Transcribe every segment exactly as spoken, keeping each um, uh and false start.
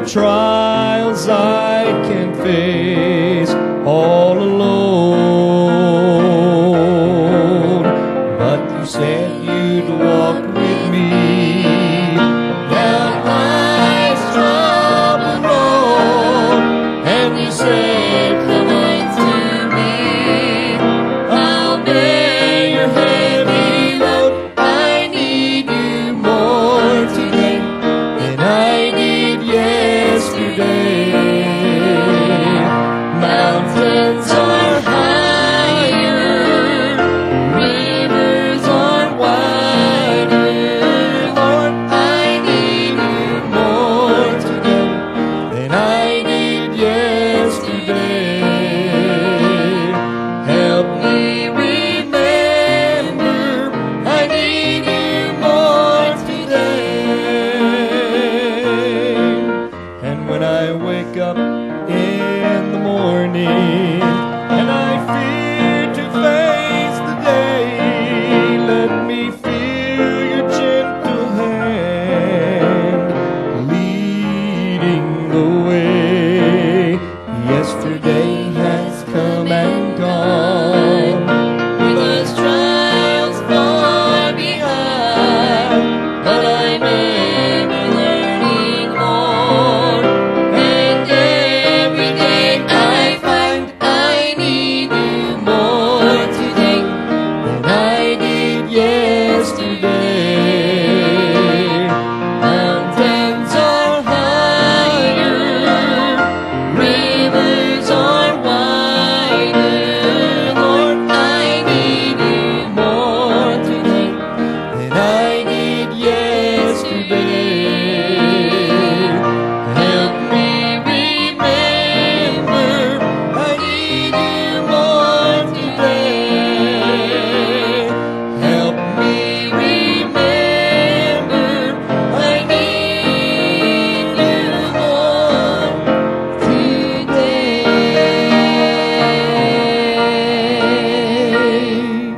trials I can face all alone. But you said you'd walk with me down life's troubled road, and you said, come unto me, I'll bear your heavy load. I need you more today than I did yesterday. Mountains are higher, rivers are wider. Lord, I need you more today than I did yesterday. Help me remember, I need you more today. And when I wake up in the morning and I fear to face the day, let me feel your gentle hand leading the way. Yesterday has come and gone, with us trials far behind, but I'm ever learning more, and every day I find I need you more today than I did yesterday. Mountains are higher, rivers are wider. Lord, I need you more today than I did yesterday. Help me remember, I need you more today. Help me remember, I need you more today.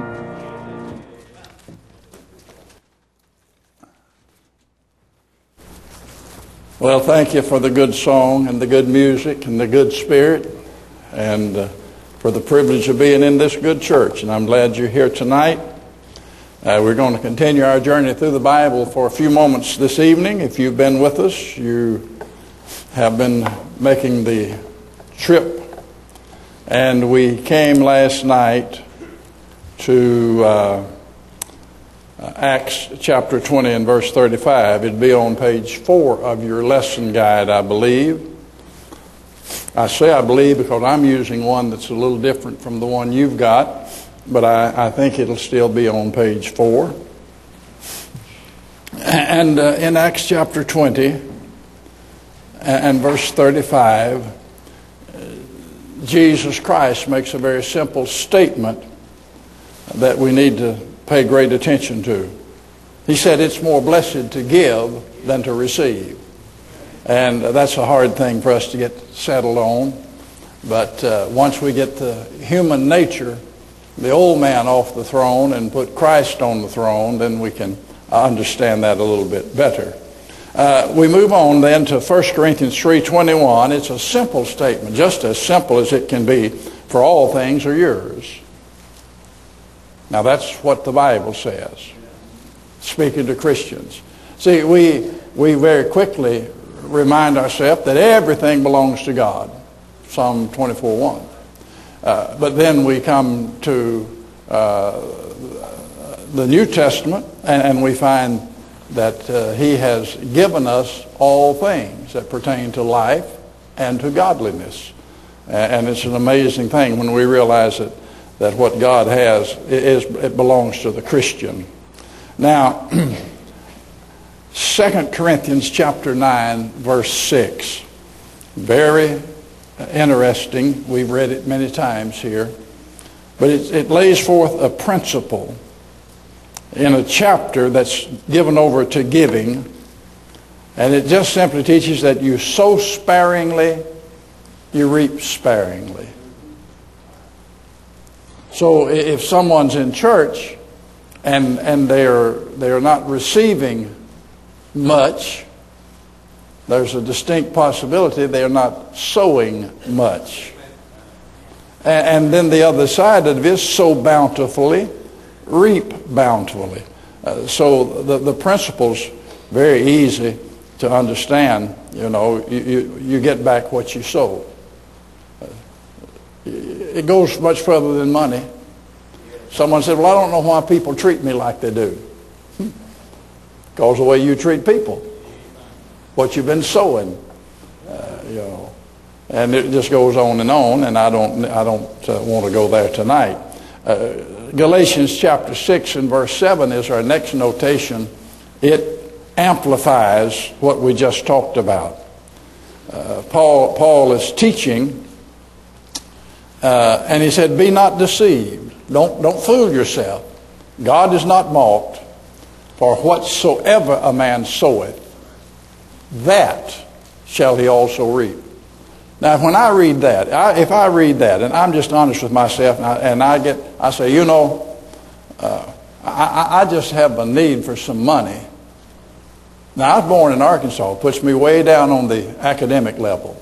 Well, thank you for the good song and the good music and the good spirit, and uh, for the privilege of being in this good church. And I'm glad you're here tonight. Uh, we're going to continue our journey through the Bible for a few moments this evening. If you've been with us, you have been making the trip. And we came last night to uh, Acts chapter twenty and verse thirty-five. It'd be on page four of your lesson guide, I believe. I say I believe because I'm using one that's a little different from the one you've got, but I, I think it'll still be on page four. And uh, in Acts chapter twenty and verse thirty-five, Jesus Christ makes a very simple statement that we need to pay great attention to. He said it's more blessed to give than to receive. And that's a hard thing for us to get settled on. But uh, once we get the human nature, the old man, off the throne and put Christ on the throne, then we can understand that a little bit better. Uh, we move on then to First Corinthians three twenty-one. It's a simple statement, just as simple as it can be. For all things are yours. Now that's what the Bible says, speaking to Christians. See, we we very quickly remind ourselves that everything belongs to God, Psalm twenty-four one. Uh, but then we come to uh, the New Testament, and, and we find that uh, He has given us all things that pertain to life and to godliness. And it's an amazing thing when we realize that that what God has is it belongs to the Christian. Now, Second Corinthians chapter nine, verse six. Very interesting. We've read it many times here. But it, it lays forth a principle in a chapter that's given over to giving. And it just simply teaches that you sow sparingly, you reap sparingly. So if someone's in church and and they are they are not receiving much, there's a distinct possibility they're not sowing much. And, and then the other side of it is sow bountifully, reap bountifully. Uh, so the, the principle's very easy to understand. You know, you, you, you get back what you sow. Uh, it goes much further than money. Someone said, well, I don't know why people treat me like they do. Because the way you treat people, what you've been sowing, uh, you know, and it just goes on and on. And I don't, I don't uh, want to go there tonight. Uh, Galatians chapter six and verse seven is our next notation. It amplifies what we just talked about. Uh, Paul, Paul is teaching, uh, and he said, "Be not deceived." Don't, don't fool yourself. God is not mocked. For whatsoever a man soweth, that shall he also reap. Now, when I read that, I, if I read that, and I'm just honest with myself, and I, and I get, I say, you know, uh, I, I just have a need for some money. Now, I was born in Arkansas. It puts me way down on the academic level.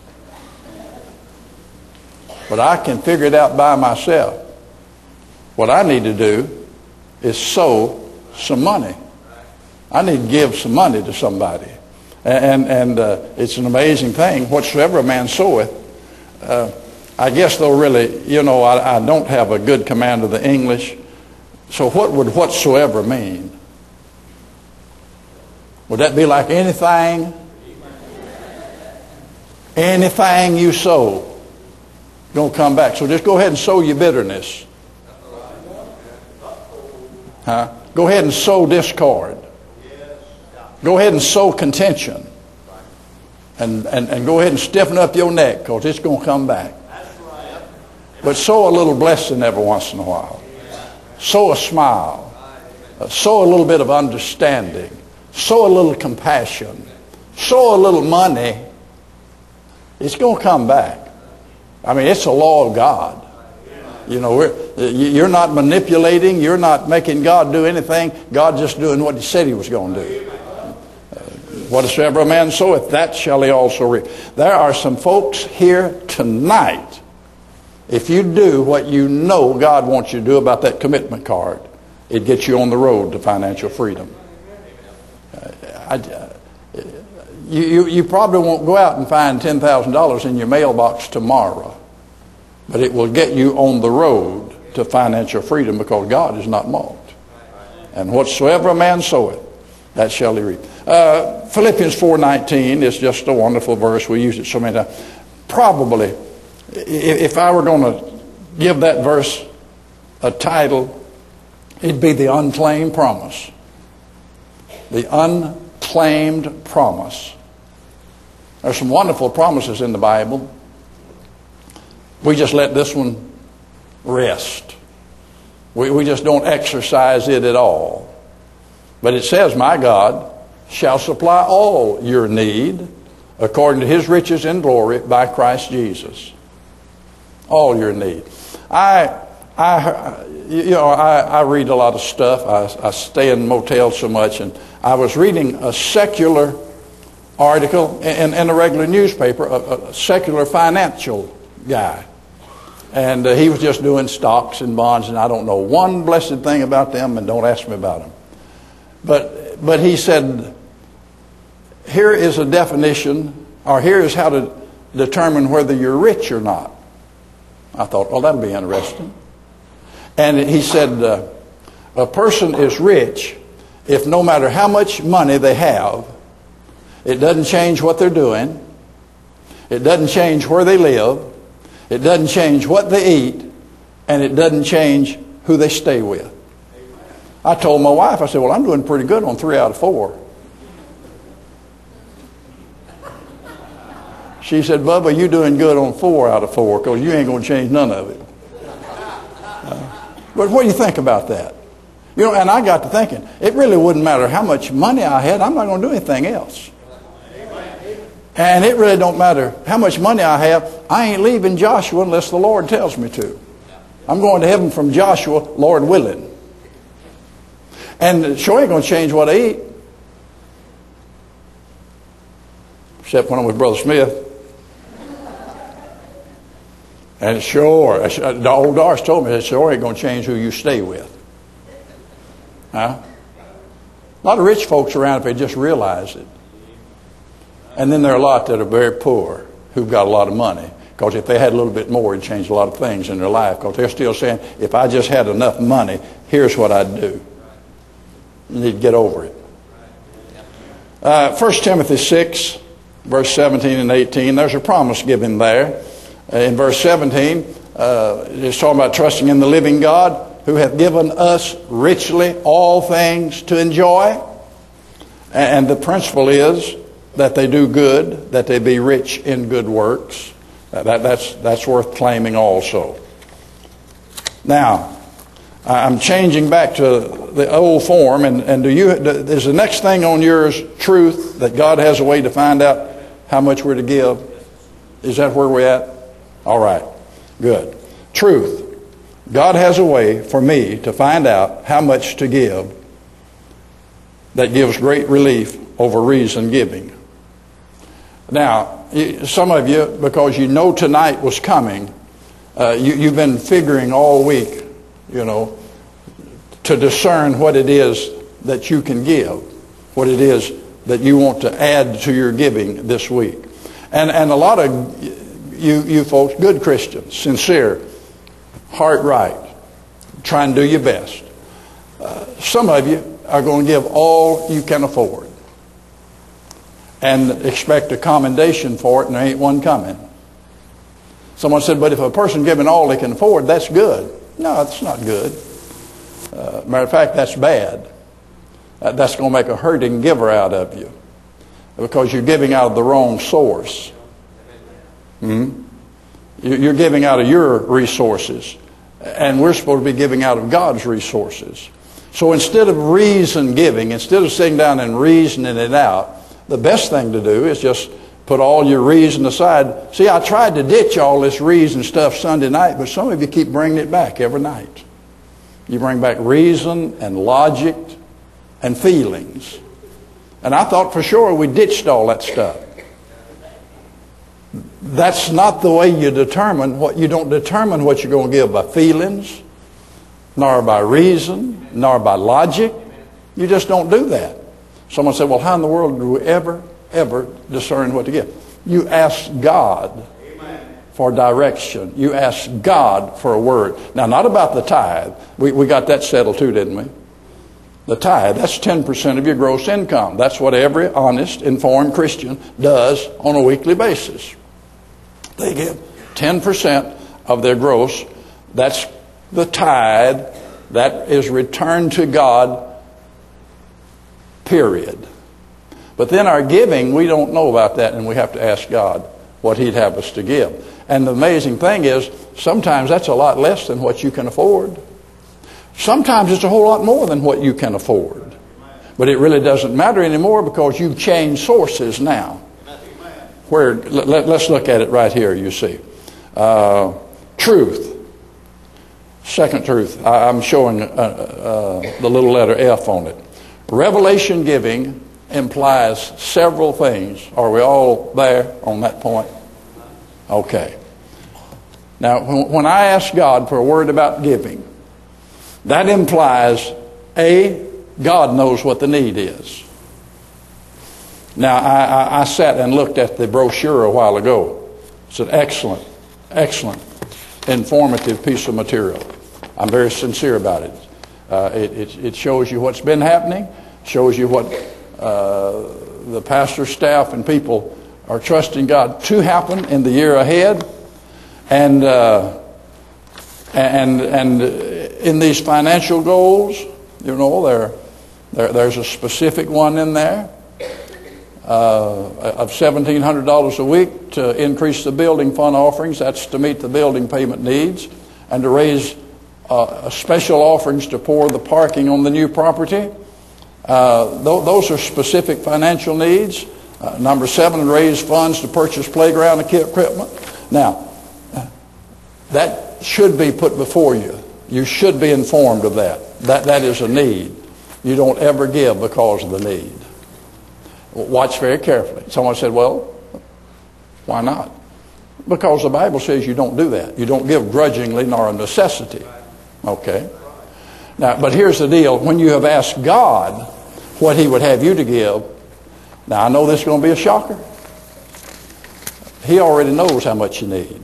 But I can figure it out by myself. What I need to do is sow some money. I need to give some money to somebody. And, and uh, it's an amazing thing. Whatsoever a man soweth, uh, I guess though really, you know, I, I don't have a good command of the English. So what would whatsoever mean? Would that be like anything? Anything you sow, going to come back. So just go ahead and sow your bitterness. Huh? Go ahead and sow discord. Go ahead and sow contention. And, and, and go ahead and stiffen up your neck, because it's going to come back. But sow a little blessing every once in a while. Sow a smile. Uh, sow a little bit of understanding. Sow a little compassion. Sow a little money. It's going to come back. I mean, it's a law of God. You know, we're, you're not manipulating. You're not making God do anything. God's just doing what he said he was going to do. Uh, whatsoever a man soweth, that shall he also reap. There are some folks here tonight. If you do what you know God wants you to do about that commitment card, it gets you on the road to financial freedom. Uh, I, uh, you, you, you probably won't go out and find ten thousand dollars in your mailbox tomorrow. But it will get you on the road to financial freedom, because God is not mocked. And whatsoever a man soweth, that shall he reap. Uh, Philippians four nineteen is just a wonderful verse. We use it so many times. Probably, if I were going to give that verse a title, it'd be the unclaimed promise. The unclaimed promise. There's some wonderful promises in the Bible. We just let this one rest. We, we just don't exercise it at all. But it says, my God shall supply all your need according to his riches in glory by Christ Jesus. All your need. I, I, you know, I, I read a lot of stuff. I, I stay in motels so much, and I was reading a secular article in, in a regular newspaper, a, a secular financial guy. And uh, he was just doing stocks and bonds, and I don't know one blessed thing about them, and don't ask me about them. But, but he said, here is a definition, or here is how to determine whether you're rich or not. I thought, well, that'll be interesting. And he said, uh, a person is rich if no matter how much money they have, it doesn't change what they're doing, it doesn't change where they live, it doesn't change what they eat, and it doesn't change who they stay with. I told my wife, I said, well, I'm doing pretty good on three out of four. She said, Bubba, you're doing good on four out of four, because you ain't going to change none of it. Uh, but what do you think about that? You know, and I got to thinking, it really wouldn't matter how much money I had. I'm not going to do anything else. And it really don't matter how much money I have. I ain't leaving Joshua unless the Lord tells me to. I'm going to heaven from Joshua, Lord willing. And it sure ain't going to change what I eat. except when I'm with Brother Smith. And sure, the old Doris told me that sure ain't going to change who you stay with. Huh? A lot of rich folks around if they just realize it. And then there are a lot that are very poor who've got a lot of money. Because if they had a little bit more, it'd change a lot of things in their life. Because they're still saying, if I just had enough money, here's what I'd do. You need to get over it. Uh, First Timothy six, verse seventeen and eighteen, there's a promise given there. Uh, in verse seventeen, uh, it's talking about trusting in the living God who hath given us richly all things to enjoy. And the principle is that they do good, that they be rich in good works. That, that's, that's worth claiming also. Now, I'm changing back to the old form, and, and do you, is the next thing on yours truth, that God has a way to find out how much we're to give? Is that where we're at? All right, good. Truth. God has a way for me to find out how much to give that gives great relief over reason giving. Now, some of you, because you know tonight was coming, uh, you, you've been figuring all week, you know, to discern what it is that you can give, what it is that you want to add to your giving this week. And, and a lot of you, you folks, good Christians, sincere, heart right, try and do your best. Uh, some of you are going to give all you can afford and expect a commendation for it, and there ain't one coming. Someone said, but if a person giving all they can afford, that's good. No, that's not good. Uh, matter of fact, that's bad. Uh, that's going to make a hurting giver out of you because you're giving out of the wrong source. Hmm? You're giving out of your resources, and we're supposed to be giving out of God's resources. So instead of reason giving, instead of sitting down and reasoning it out, the best thing to do is just put all your reason aside. See, I tried to ditch all this reason stuff Sunday night, but some of you keep bringing it back every night. You bring back reason and logic and feelings. And I thought for sure we ditched all that stuff. That's not the way you determine what you don't determine what you're going to give by feelings, nor by reason, nor by logic. You just don't do that. Someone said, well, how in the world do we ever, ever discern what to give? You ask God for direction. You ask God for a word. Now, not about the tithe. We, we got that settled too, didn't we? The tithe, that's ten percent of your gross income. That's what every honest, informed Christian does on a weekly basis. They give ten percent of their gross. That's the tithe. That is returned to God, period. But then our giving, we don't know about that, and we have to ask God what He'd have us to give. And the amazing thing is, sometimes that's a lot less than what you can afford. Sometimes it's a whole lot more than what you can afford. But it really doesn't matter anymore because you've changed sources now. Where, let, let's look at it right here, you see. Uh, truth. Second truth. I, I'm showing uh, uh, the little letter F on it. Revelation giving implies several things. Are we all there on that point? Okay. Now, when, when I ask God for a word about giving, that implies, A, God knows what the need is. Now, I, I, I sat and looked at the brochure a while ago. It's an excellent, excellent, informative piece of material. I'm very sincere about it. Uh, it, it. It shows you what's been happening, shows you what uh, the pastor, staff, and people are trusting God to happen in the year ahead. And, uh, and, and in these financial goals, you know, there, there there's a specific one in there. Uh, of seventeen hundred dollars a week to increase the building fund offerings. That's to meet the building payment needs, and to raise uh, special offerings to pour the parking on the new property. Uh, th- those are specific financial needs. Uh, number seven, raise funds to purchase playground equipment. Now, that should be put before you. You should be informed of that. That that is a need. You don't ever give because of the need. Watch very carefully. Someone said, well, Why not? Because the Bible says you don't do that. You don't give grudgingly nor of necessity. Okay? Now, but here's the deal. When you have asked God what He would have you to give, now I know this is going to be a shocker. He already knows how much you need.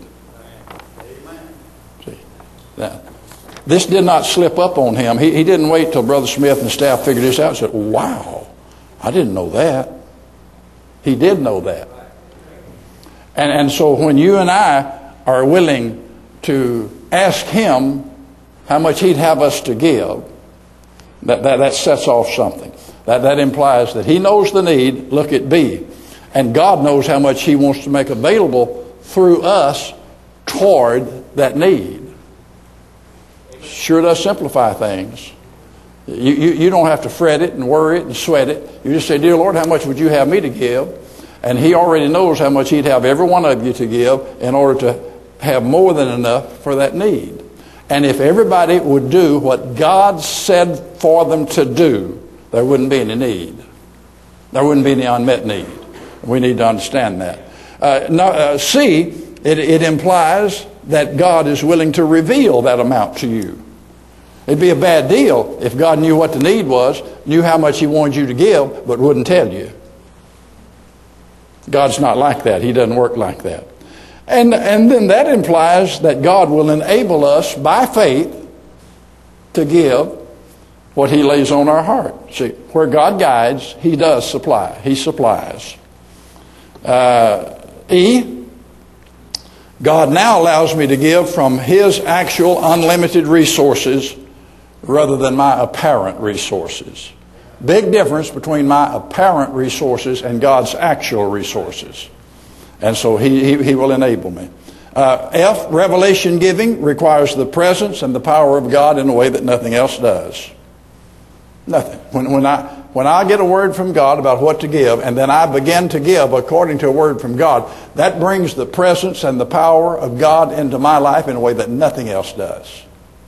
See? Now, this did not slip up on him. He, he didn't wait till Brother Smith and staff figured this out and said, wow, I didn't know that. He did know that. And, and so when you and I are willing to ask Him how much He'd have us to give, that, that, that sets off something. That, that implies that He knows the need, look at B. And God knows how much He wants to make available through us toward that need. Sure does simplify things. You, you, you don't have to fret it and worry it and sweat it. You just say, dear Lord, how much would you have me to give? And He already knows how much He'd have every one of you to give in order to have more than enough for that need. And if everybody would do what God said for them to do, there wouldn't be any need. There wouldn't be any unmet need. We need to understand that. Uh, no, uh, C, it, it implies that God is willing to reveal that amount to you. It'd be a bad deal if God knew what the need was, knew how much He wanted you to give, but wouldn't tell you. God's not like that. He doesn't work like that. And, and then that implies that God will enable us by faith to give what He lays on our heart. See, where God guides, He does supply. He supplies. Uh, E, God now allows me to give from His actual unlimited resources rather than my apparent resources. Big difference between my apparent resources and God's actual resources. And so He, he, he will enable me. Uh, F, revelation giving requires the presence and the power of God in a way that nothing else does. Nothing. When, when I when I get a word from God about what to give, and then I begin to give according to a word from God, that brings the presence and the power of God into my life in a way that nothing else does.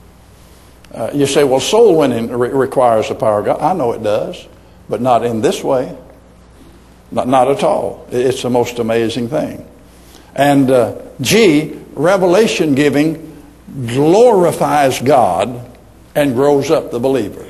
Uh, you say, well, soul winning re- requires the power of God. I know it does, but not in this way. Not, not at all. It's the most amazing thing. And uh, G, revelation giving glorifies God and grows up the believer.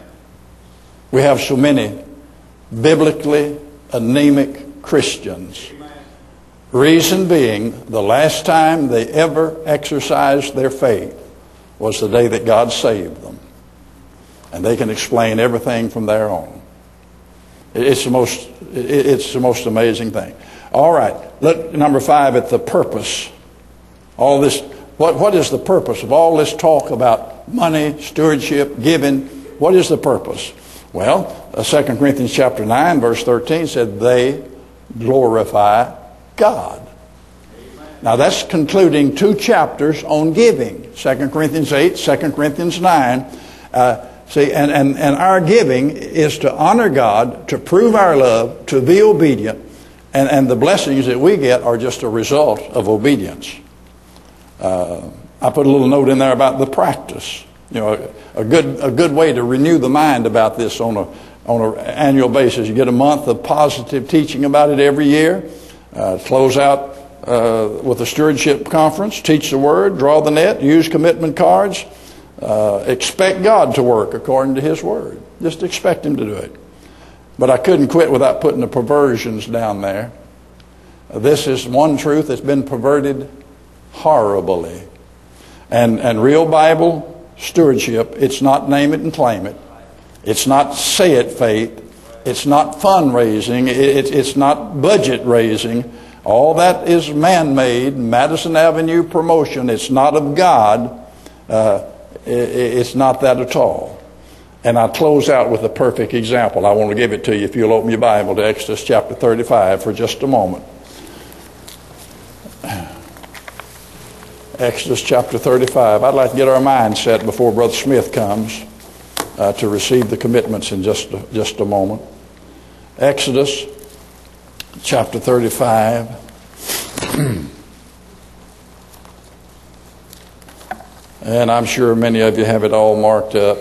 We have so many biblically anemic Christians. Reason being, the last time they ever exercised their faith was the day that God saved them. And they can explain everything from there on. It's the most, it's the most amazing thing. All right, look, number five, at the purpose. All this, what, what is the purpose of all this talk about money, stewardship, giving? What is the purpose? Well, Second Corinthians chapter nine, verse thirteen said, they glorify God. Amen. Now that's concluding two chapters on giving. Second Corinthians eight, Second Corinthians nine. Uh, see, and, and, and our giving is to honor God, to prove our love, to be obedient. And, and the blessings that we get are just a result of obedience. Uh, I put a little note in there about the practice. You know, a, a good a good way to renew the mind about this on a on an annual basis. You get a month of positive teaching about it every year. Uh, close out uh, with a stewardship conference. Teach the word. Draw the net. Use commitment cards. Uh, expect God to work according to His word. Just expect Him to do it. But I couldn't quit without putting the perversions down there. This is one truth that's been perverted horribly. And and real Bible stewardship, it's not name it and claim it. It's not say it faith. It's not fundraising. It, it, it's not budget raising. All that is man-made, Madison Avenue promotion. It's not of God. Uh, it, it's not that at all. And I close out with a perfect example. I want to give it to you if you'll open your Bible to Exodus chapter thirty-five for just a moment. Exodus chapter thirty-five. I'd like to get our mind set before Brother Smith comes uh, to receive the commitments in just a, just a moment. Exodus chapter thirty-five. And I'm sure many of you have it all marked up.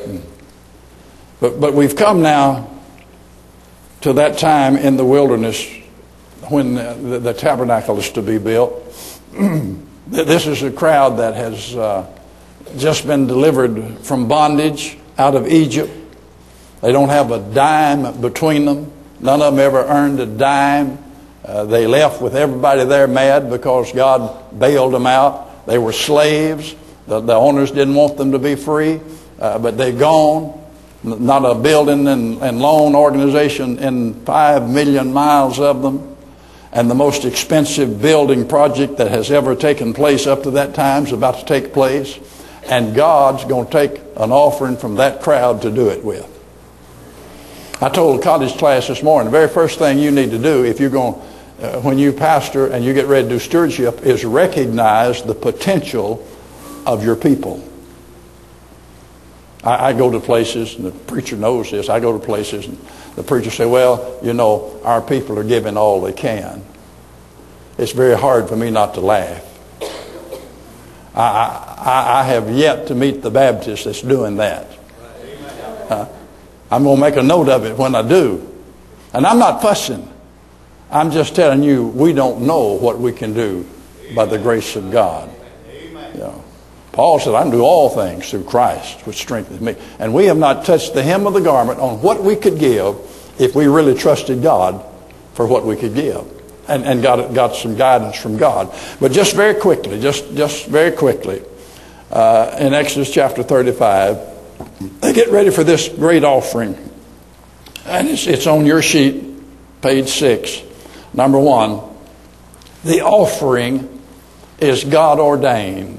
But, but we've come now to that time in the wilderness when the, the tabernacle is to be built. This is a crowd that has uh, just been delivered from bondage out of Egypt. They don't have a dime between them. None of them ever earned a dime. Uh, they left with everybody there mad because God bailed them out. They were slaves. The, the owners didn't want them to be free, uh, but they're gone. Not a building and, and loan organization in five million miles of them. And the most expensive building project that has ever taken place up to that time is about to take place. And God's going to take an offering from that crowd to do it with. I told a college class this morning, the very first thing you need to do if you're going, uh, when you pastor and you get ready to do stewardship, is recognize the potential of your people. I, I go to places, and the preacher knows this, I go to places and the preacher say, well, you know, our people are giving all they can. It's very hard for me not to laugh. I, I, I have yet to meet the Baptist that's doing that. Uh, I'm going to make a note of it when I do. And I'm not fussing. I'm just telling you, we don't know what we can do by the grace of God. You know, Paul said, I can do all things through Christ, which strengthens me. And we have not touched the hem of the garment on what we could give if we really trusted God for what we could give. And, and got, got some guidance from God. But just very quickly, just, just very quickly, uh, in Exodus chapter thirty-five, they get ready for this great offering. And it's, it's on your sheet, page six. Number one, the offering is God ordained.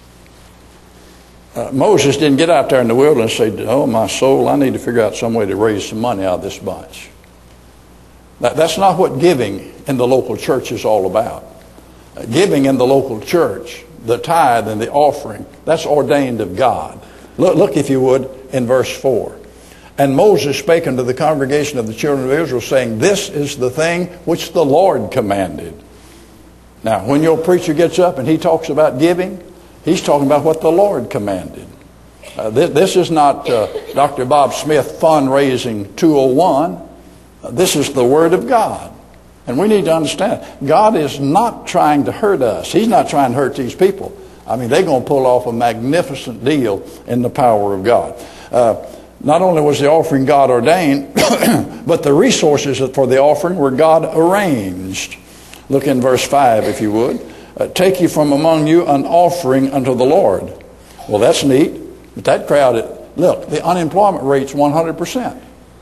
Uh, Moses didn't get out there in the wilderness and say, oh, my soul, I need to figure out some way to raise some money out of this bunch. That, that's not what giving in the local church is all about. Uh, giving in the local church, the tithe and the offering, that's ordained of God. Look, look, if you would, in verse four. And Moses spake unto the congregation of the children of Israel, saying, this is the thing which the Lord commanded. Now, when your preacher gets up and he talks about giving, he's talking about what the Lord commanded. Uh, this, this is not uh, Doctor Bob Smith fundraising two oh one. Uh, this is the Word of God. And we need to understand, God is not trying to hurt us. He's not trying to hurt these people. I mean, they're going to pull off a magnificent deal in the power of God. Uh, not only was the offering God ordained, but the resources for the offering were God arranged. Look in verse five, if you would. Uh, Take ye from among you an offering unto the Lord. Well, that's neat. But that crowd, look, the unemployment rate's one hundred percent.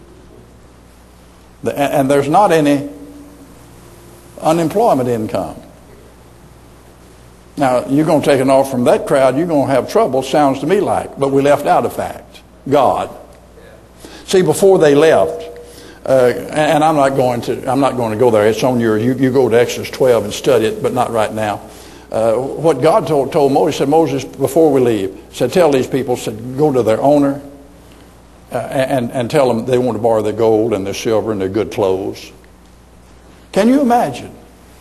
The, and there's not any unemployment income. Now, you're going to take an offer from that crowd, you're going to have trouble, sounds to me like. But we left out a fact. God. See, before they left, uh, and I'm not going to I'm not going to go there. It's on your, you, you go to Exodus twelve and study it, but not right now. Uh, what God told, told Moses, said, Moses, before we leave, said, tell these people, said, go to their owner uh, and, and tell them they want to borrow their gold and their silver and their good clothes. Can you imagine?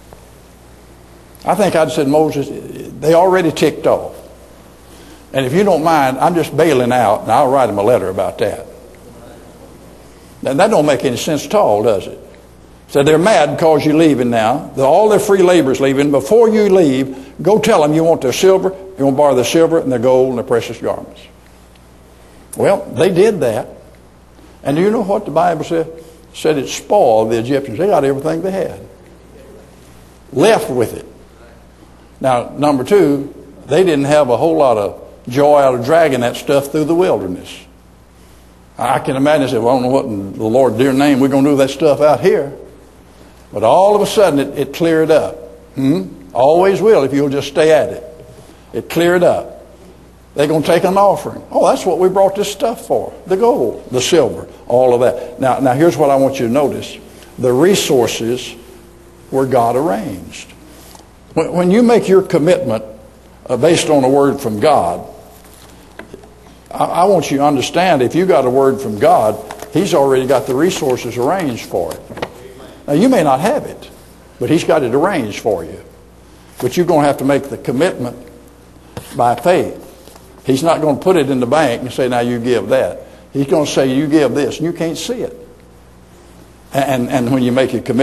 I think I'd said, Moses, they already ticked off. And if you don't mind, I'm just bailing out, and I'll write them a letter about that. Now, that don't make any sense at all, does it? So they're mad because you're leaving now. All their free labor's leaving. Before you leave, go tell them you want their silver, you want to borrow their silver and their gold and their precious garments. Well, they did that. And do you know what the Bible said? It said it spoiled the Egyptians. They got everything they had. Left with it. Now, number two, they didn't have a whole lot of joy out of dragging that stuff through the wilderness. I can imagine, say, well, I don't know what in the Lord's dear name we're going to do with that stuff out here. But all of a sudden it, it cleared up. Hmm? Always will if you'll just stay at it. It cleared up. They're going to take an offering. Oh, that's what we brought this stuff for. The gold, the silver, all of that. Now, now here's what I want you to notice. The resources were God arranged. When, when you make your commitment uh, based on a word from God, I, I want you to understand if you got a word from God, He's already got the resources arranged for it. Now, you may not have it, but He's got it arranged for you. But you're going to have to make the commitment by faith. He's not going to put it in the bank and say, now you give that. He's going to say, you give this, and you can't see it. And, and when you make your commitment,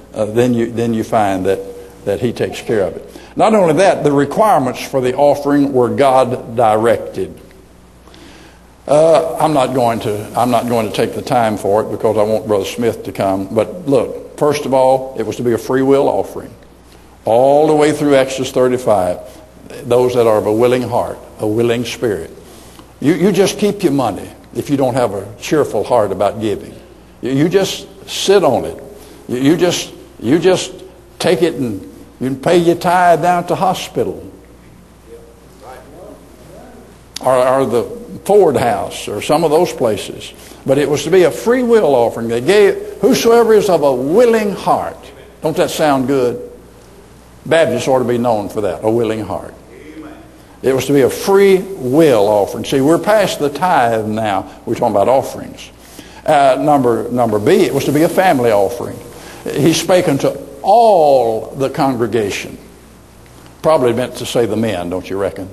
uh, then you then you find that, that he takes care of it. Not only that, the requirements for the offering were God directed. Uh, I'm not going to I'm not going to take the time for it because I want Brother Smith to come. But look, first of all, it was to be a free will offering. All the way through Exodus thirty-five, those that are of a willing heart, a willing spirit. You, you just keep your money if you don't have a cheerful heart about giving. You, you just sit on it. You, you just you just take it and you can pay your tithe down to hospital. Or, or the Ford House or some of those places. But it was to be a free will offering. They gave, whosoever is of a willing heart. Don't that sound good? Baptists ought to be known for that, a willing heart. It was to be a free will offering. See, we're past the tithe now. We're talking about offerings. Uh, number, number B, it was to be a family offering. He spake unto all the congregation. Probably meant to say the men, don't you reckon?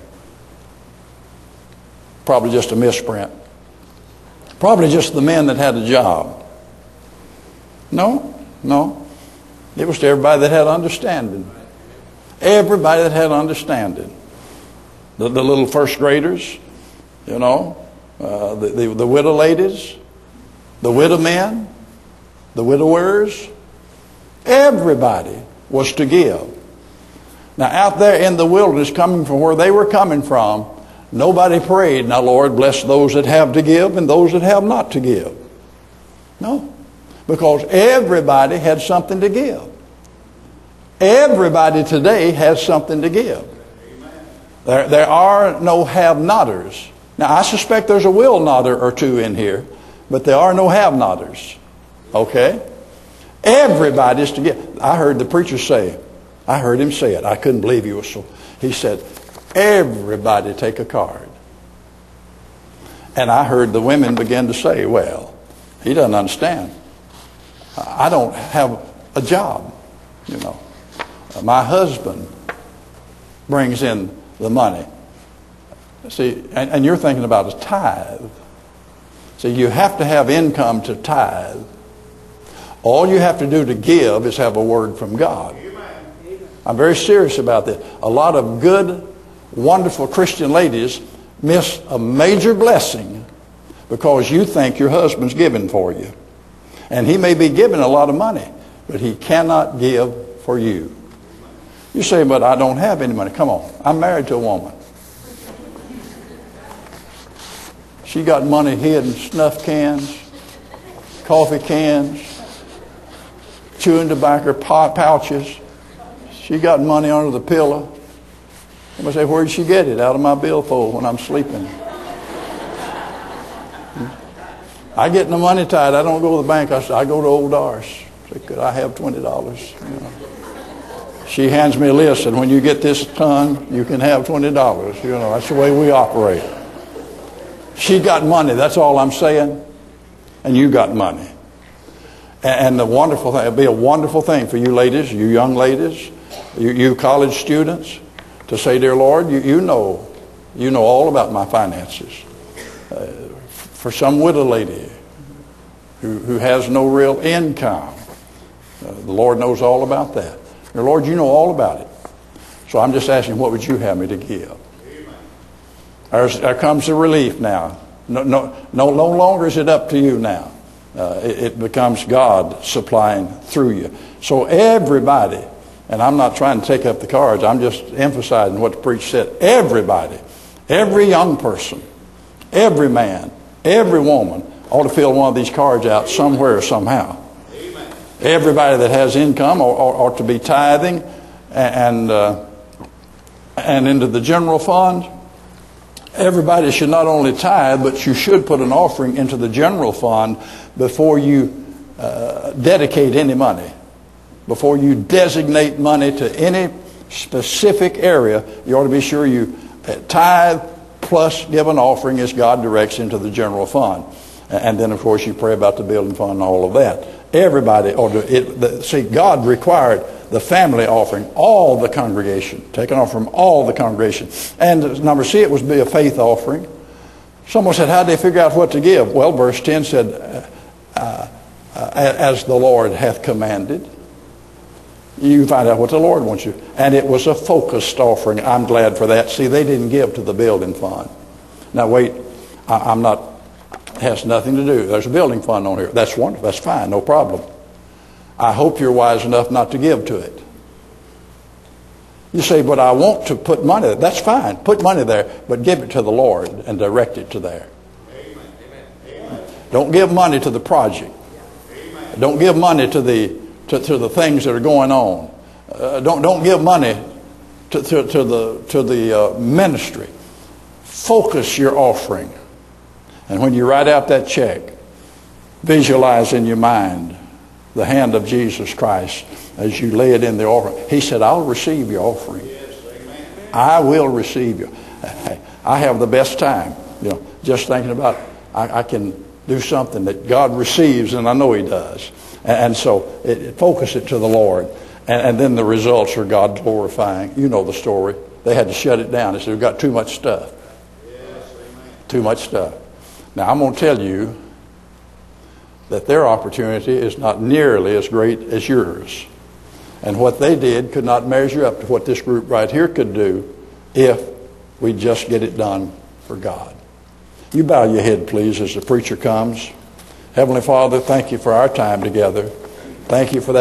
Probably just a misprint. Probably just the men that had a job. No, no. It was to everybody that had understanding. Everybody that had understanding. The, the little first graders, you know, uh, the, the, the widow ladies, the widow men, the widowers. Everybody was to give. Now out there in the wilderness, coming from where they were coming from, nobody prayed, now Lord bless those that have to give and those that have not to give. No. Because everybody had something to give. Everybody today has something to give. There, there are no have-notters. Now I suspect there's a will-notter or two in here, but there are no have-notters. Okay? Everybody's to give. I heard the preacher say, I heard him say it. I couldn't believe he was so. He said, everybody take a card. And I heard the women begin to say, well, he doesn't understand. I don't have a job, you know. My husband brings in the money. See, and, and you're thinking about a tithe. See, you have to have income to tithe. All you have to do to give is have a word from God. I'm very serious about this. A lot of good, wonderful Christian ladies miss a major blessing because you think your husband's giving for you. And he may be giving a lot of money, but he cannot give for you. You say, but I don't have any money. Come on. I'm married to a woman. She got money hid in snuff cans, coffee cans, chewing tobacco pouches. She got money under the pillow. I'm going to say, where did she get it? Out of my billfold when I'm sleeping. I get the money tied. I don't go to the bank. I, I go to Old Doris. Say, could I have twenty dollars? You know. She hands me a list, and when you get this done, you can have twenty dollars. You know, that's the way we operate. She got money. That's all I'm saying. And you got money. And, and the wonderful thing, it'd be a wonderful thing for you ladies, you young ladies, you, you college students, to say, dear Lord, you, you know, you know all about my finances. Uh, for some widow lady who, who has no real income, uh, the Lord knows all about that. Dear Lord, you know all about it. So I'm just asking, what would you have me to give? There's, there comes the relief now. No, no, no, no longer is it up to you now. Uh, it, it becomes God supplying through you. So everybody, and I'm not trying to take up the cards, I'm just emphasizing what the preacher said. Everybody, every young person, every man, every woman ought to fill one of these cards out somewhere, somehow. Amen. Everybody that has income ought, ought, ought to be tithing and, uh, and into the general fund. Everybody should not only tithe, but you should put an offering into the general fund before you uh, dedicate any money. Before you designate money to any specific area, you ought to be sure you tithe plus give an offering as God directs into the general fund. And then, of course, you pray about the building fund and all of that. Everybody ought to, it, the, see, God required the family offering, all the congregation, taken off from all the congregation. And number C, it was be a faith offering. Someone said, how did they figure out what to give? Well, verse ten said, uh, uh, as the Lord hath commanded. You find out what the Lord wants you. And it was a focused offering. I'm glad for that. See, they didn't give to the building fund. Now wait, I, I'm not, has nothing to do. There's a building fund on here. That's wonderful. That's fine. No problem. I hope you're wise enough not to give to it. You say, but I want to put money there. That's fine. Put money there, but give it to the Lord and direct it to there. Amen. Amen. Don't give money to the project. Amen. Don't give money to the to, to the things that are going on. Uh, don't don't give money to to, to the to the uh, ministry. Focus your offering, and when you write out that check, visualize in your mind the hand of Jesus Christ as you lay it in the offering. He said, I'll receive your offering. Yes, amen. I will receive you. I have the best time, you know, just thinking about I, I can do something that God receives, and I know He does. And, and so it, it focus it to the Lord. And, and then the results are God glorifying. You know the story. They had to shut it down. They said, we've got too much stuff. Yes, amen. Too much stuff. Now, I'm going to tell you that their opportunity is not nearly as great as yours. And what they did could not measure up to what this group right here could do if we just get it done for God. You bow your head, please, as the preacher comes. Heavenly Father, thank you for our time together. Thank you for that.